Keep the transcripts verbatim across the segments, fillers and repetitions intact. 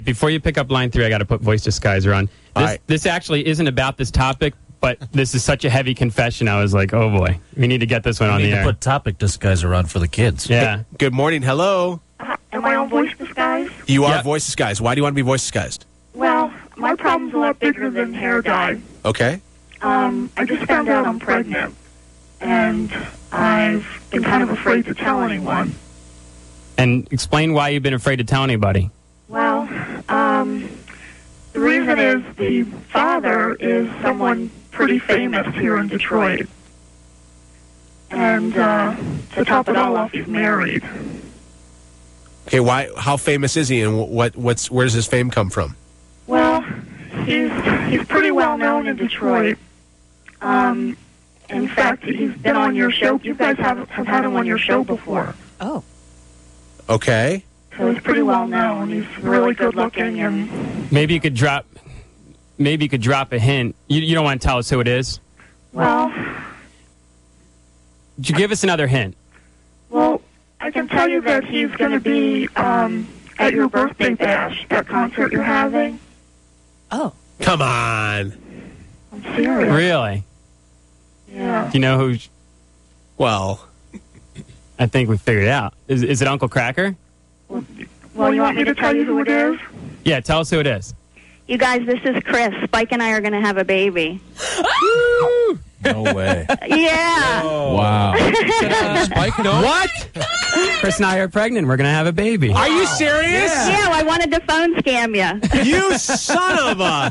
Before you pick up line three, I got to put voice disguiser on. This, right. this actually isn't about this topic, but this is such a heavy confession. I was like, oh boy, we need to get this one We on need the to air. put topic disguiser on for the kids. Yeah. Good morning. Hello. Am I on voice disguise? You are Yep. voice disguised. Why do you want to be voice disguised? Well, my problem's a lot bigger than hair dye. Okay. Um, I just found out I'm pregnant, and I've been kind of afraid to tell anyone. And explain why you've been afraid to tell anybody. Well, um, the reason is the father is someone pretty famous here in Detroit. And uh, to top it all off, he's married. Okay. Why? How famous is he, and wh- what? What's? Where does his fame come from? Well, he's he's pretty well known in Detroit. Um, in fact, he's been on your show. You guys have have had him on your show before. Oh. Okay. So he's pretty well known. He's really good looking, and Maybe you could drop. Maybe you could drop a hint. You, you don't want to tell us who it is. well, Could you give us another hint? well, I can tell you that he's going to be um, at your birthday bash, that concert you're having. Oh. Come on. I'm serious. Really? Yeah. Do you know who? Well. I think we figured it out. Is, is it Uncle Cracker? Well, you want me to tell you who it is? Yeah, tell us who it is. You guys, this is Chris. Spike and I are going to have a baby. No way. Yeah. Wow. Spike, no. What? Chris and I are pregnant. We're going to have a baby. Are you serious? Yeah, I wanted to phone scam you. You son of a.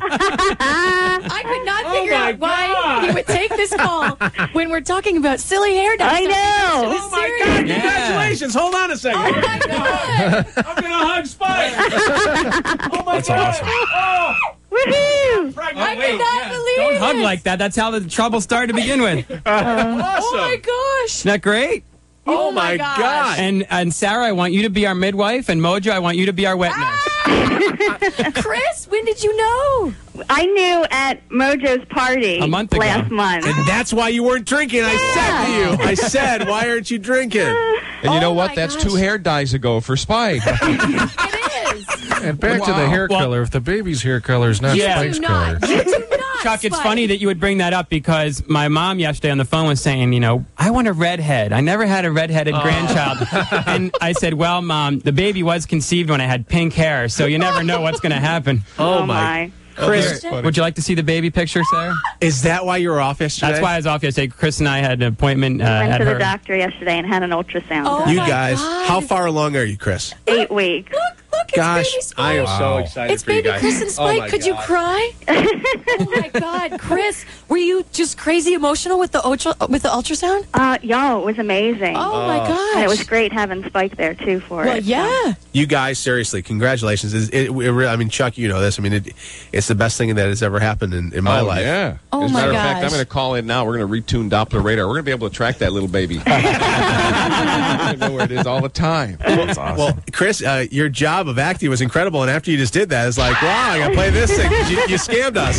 I could not Oh figure my out why God. he would take this call when we're talking about silly hair dye. I stuff. know. It was Oh my serious. God! Congratulations. Hold on a second. Oh my God. I'm gonna hug Spike. Oh my That's God. awesome. Oh, Woohoo! pregnant. I cannot believe Don't hug this. like that. That's how the trouble started to begin with. Isn't Awesome. Oh my gosh. that great? Oh my gosh. God. And and Sarah, I want you to be our midwife, and Mojo, I want you to be our wet nurse. Chris, when did you know? I knew at Mojo's party A month ago. last month. And that's why you weren't drinking. I said to you. I said, why aren't you drinking? And you know Oh what? my That's gosh. two hair dyes ago for Spike. It is. And back to the Wow. hair Well- color. If the baby's hair color is not Yeah. Spike's Do color. not. You do not. Chuck, it's Spike. funny that you would bring that up because my mom yesterday on the phone was saying, you know, I want a redhead. I never had a redheaded grandchild. And I said, well, Mom, the baby was conceived when I had pink hair, so you never know what's going to happen. Oh, my. Chris, funny. would you like to see the baby picture, Sarah? Is that why you were off yesterday? That's why I was off yesterday. Chris and I had an appointment uh, Went at to her. the doctor yesterday and had an ultrasound. Oh You my guys, God. how far along are you, Chris? Eight weeks. Look, look, it's Gosh, baby Spike. I am so Wow. excited It's for you baby guys. Chris and Oh Spike. my Could you God. cry? Oh my God, Chris, were you just crazy emotional with the ultra with the ultrasound? Uh, yo, it was amazing. Oh, my gosh, And it was great having Spike there, too, for Well, it. yeah. You guys, seriously, congratulations. It, it, it, really- I mean, Chuck, you know this. I mean, it, it's the best thing that has ever happened in, in my oh, life. yeah. Oh, As a my matter of fact, gosh. I'm going to call in now. We're going to retune Doppler radar. We're going to be able to track that little baby. I know where it is all the time. That's awesome. Well, Chris, uh, your job of acting was incredible, and after you just did that, it's like, wow, I got to play this thing. You, you scammed us.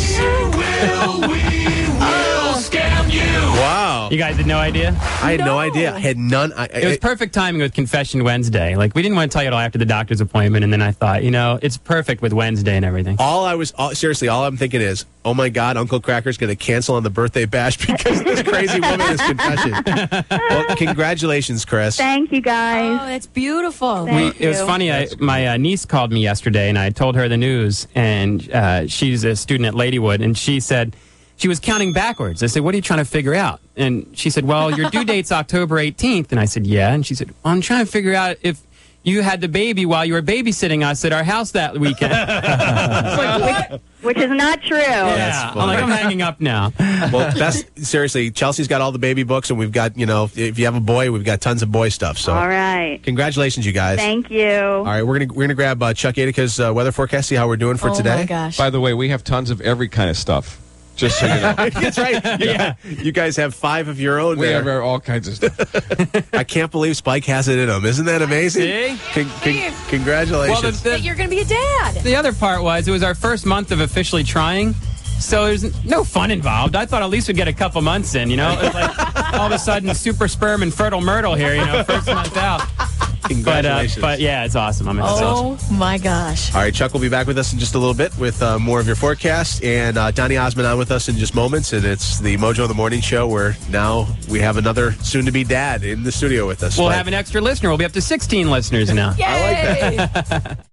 Wow. You guys had no idea? I had no, No. idea. I had none. I, It was perfect timing with Confession Wednesday. Like, we didn't want to tell you it all after the doctor's appointment, and then I thought, you know, it's perfect with Wednesday and everything. all I was, all, seriously, all I'm thinking is, oh my God, Uncle Cracker's going to cancel on the birthday bash because of this crazy woman is confession. Well, congratulations, Chris. Thank you, guys. Oh, that's beautiful. Thank We, it was you. funny. I, my uh, niece called me yesterday, and I told her the news. And uh, she's a student at Ladywood, and she said she was counting backwards. I said, "What are you trying to figure out?" And she said, "Well, your due date's October eighteenth." And I said, "Yeah." And she said, "Well, I'm trying to figure out if you had the baby while you were babysitting us at our house that weekend." It's like, what? Which is not true. Yeah, I'm like, I'm hanging up now. Well, that's seriously, Chelsea's got all the baby books, and we've got, you know, if you have a boy, we've got tons of boy stuff. So, All right. congratulations, you guys. Thank you. All right, we're gonna we're gonna grab uh, Chuck Aidica's uh, weather forecast. See how we're doing for oh today. my gosh. By the way, we have tons of every kind of stuff. Just so you know. That's right. Yeah. You guys have five of your own We there. have all kinds of stuff. I can't believe Spike has it in him. Isn't that amazing? See? Con- con- congratulations. Well, the, That the, you're going to be a dad. the other part was it was our first month of officially trying. So there's no fun involved. I thought at least we'd get a couple months in, you know? It's like all of a sudden super sperm and fertile myrtle here, you know, first month out. But, uh, Congratulations. but yeah, it's awesome. I'm excited. Oh my gosh. All right, Chuck will be back with us in just a little bit with uh, more of your forecast. And uh, Donny Osmond on with us in just moments. And it's the Mojo of the Morning Show where now we have another soon-to-be dad in the studio with us. We'll But- have an extra listener. We'll be up to sixteen listeners now. Yay! I like that.